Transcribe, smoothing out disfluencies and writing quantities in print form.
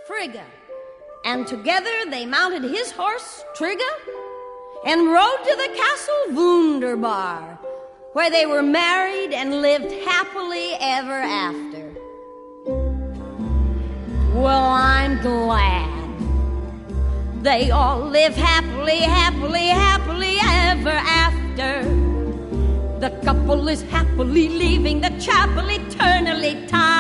Frigga, and together they mounted his horse, Trigga, and rode to the castle Wunderbar, where they were married and lived happily ever after. Well, I'm glad they all live happily, happily, happily ever after. The couple is happily leaving the chapel eternally time.